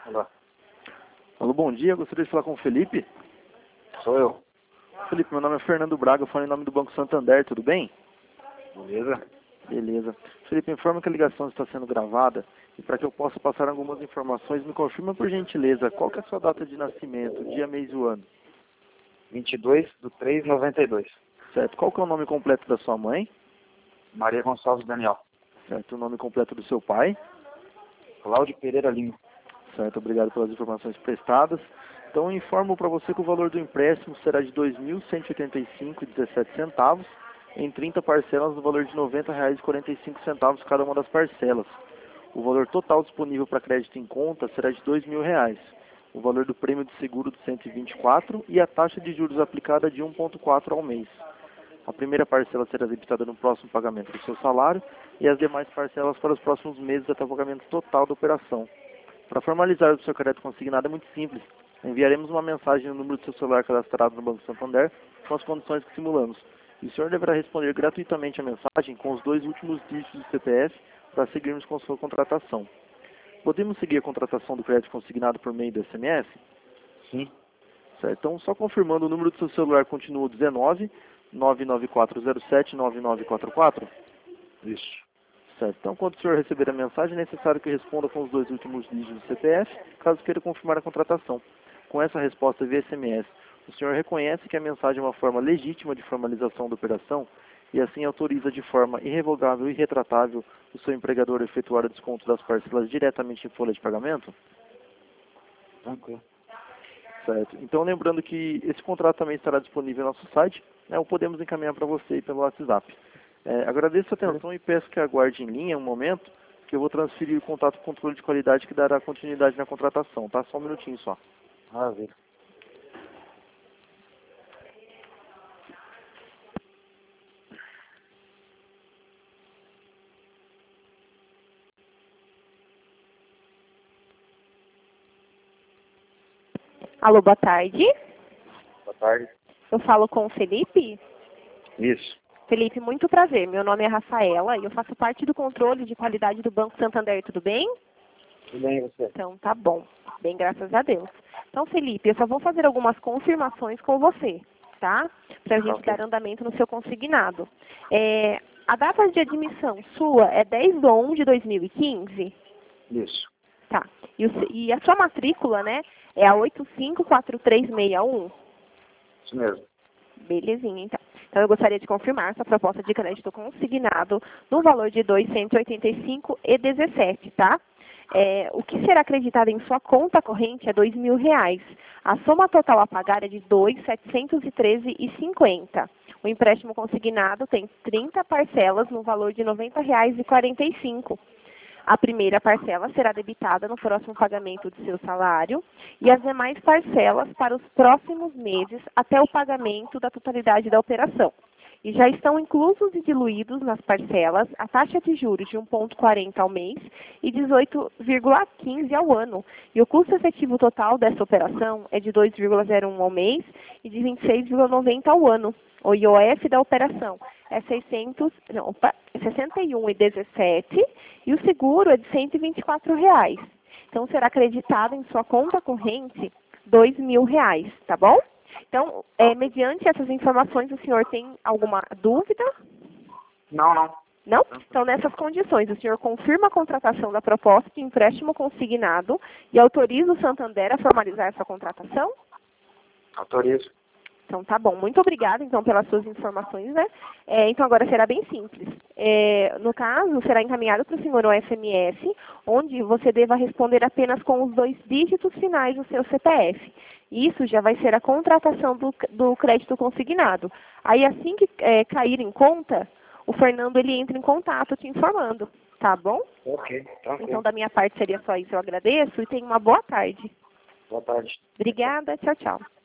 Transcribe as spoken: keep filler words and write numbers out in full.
Alô. Alô, bom dia. Gostaria de falar com o Felipe. Sou eu. Felipe, meu nome é Fernando Braga, eu falo em nome do Banco Santander, tudo bem? Beleza? Beleza. Felipe, informa que a ligação está sendo gravada e para que eu possa passar algumas informações, me confirma por gentileza, qual que é a sua data de nascimento, dia, mês e o ano? vinte e dois do três de noventa e dois. Certo. Qual que é o nome completo da sua mãe? Maria Gonçalves Daniel. Certo. O nome completo do seu pai? Cláudio Pereira Lima. Certo. Obrigado pelas informações prestadas. Então, eu informo para você que o valor do empréstimo será de dois mil cento e oitenta e cinco reais e dezessete centavos em trinta parcelas no valor de noventa reais e quarenta e cinco centavos cada uma das parcelas. O valor total disponível para crédito em conta será de dois mil reais. O valor do prêmio de seguro de cento e vinte e quatro e a taxa de juros aplicada de um vírgula quatro ao mês. A primeira parcela será debitada no próximo pagamento do seu salário e as demais parcelas para os próximos meses até o pagamento total da operação. Para formalizar o seu crédito consignado é muito simples. Enviaremos uma mensagem no número do seu celular cadastrado no Banco Santander com as condições que simulamos. E o senhor deverá responder gratuitamente a mensagem com os dois últimos dígitos do C P F para seguirmos com sua contratação. Podemos seguir a contratação do crédito consignado por meio do S M S? Sim. Certo. Então, só confirmando, o número do seu celular continua dezenove, nove nove quatro zero sete, nove nove quatro quatro? Isso. Certo. Então, quando o senhor receber a mensagem, é necessário que responda com os dois últimos dígitos do C P F, caso queira confirmar a contratação. Com essa resposta via S M S, o senhor reconhece que a mensagem é uma forma legítima de formalização da operação e assim autoriza de forma irrevogável e retratável o seu empregador a efetuar o desconto das parcelas diretamente em folha de pagamento? Tranquilo. Certo. Então, lembrando que esse contrato também estará disponível no nosso site, né, ou podemos encaminhar para você pelo WhatsApp. É, agradeço a atenção e peço que aguarde em linha um momento, que eu vou transferir o contato com o controle de qualidade que dará continuidade na contratação, tá? Só um minutinho só. Maravilha. Alô, boa tarde. Boa tarde. Eu falo com o Felipe. Isso. Felipe, muito prazer. Meu nome é Rafaela e eu faço parte do controle de qualidade do Banco Santander, tudo bem? Tudo bem, e você? Então, tá bom. Bem, graças a Deus. Então, Felipe, eu só vou fazer algumas confirmações com você, tá? Pra gente Ok. dar andamento no seu consignado. É, a data de admissão sua é dez de onze de dois mil e quinze? Isso. Tá. E, o, e a sua matrícula, né, é a oito cinco quatro três seis um? Isso mesmo. Belezinha, então. Então, eu gostaria de confirmar essa proposta de crédito consignado no valor de duzentos e oitenta e cinco reais e dezessete centavos, tá? É, o que será acreditado em sua conta corrente é dois mil reais. A soma total a pagar é de dois mil setecentos e treze reais e cinquenta centavos. O empréstimo consignado tem trinta parcelas no valor de noventa reais e quarenta e cinco centavos. A primeira parcela será debitada no próximo pagamento do seu salário e as demais parcelas para os próximos meses até o pagamento da totalidade da operação. E já estão inclusos e diluídos nas parcelas a taxa de juros de um vírgula quarenta ao mês e dezoito vírgula quinze ao ano. E o custo efetivo total dessa operação é de dois vírgula zero um ao mês e de vinte e seis vírgula noventa ao ano. O I O F da operação é seiscentos, não, opa, é sessenta e um vírgula dezessete e o seguro é de cento e vinte e quatro reais. Então, será acreditado em sua conta corrente dois mil reais, tá bom? Então, é, mediante essas informações, o senhor tem alguma dúvida? Não, não. Não? Então, nessas condições, o senhor confirma a contratação da proposta de empréstimo consignado e autoriza o Santander a formalizar essa contratação? Autorizo. Então, tá bom. Muito obrigada, então, pelas suas informações, né? É, então, agora será bem simples. É, no caso, será encaminhado para o senhor o S M S, onde você deva responder apenas com os dois dígitos finais do seu C P F. Isso já vai ser a contratação do, do crédito consignado. Aí, assim que é, cair em conta, o Fernando, ele entra em contato te informando, tá bom? Ok, tranquilo. Então, da minha parte, seria só isso. Eu agradeço e tenha uma boa tarde. Boa tarde. Obrigada. Tchau, tchau.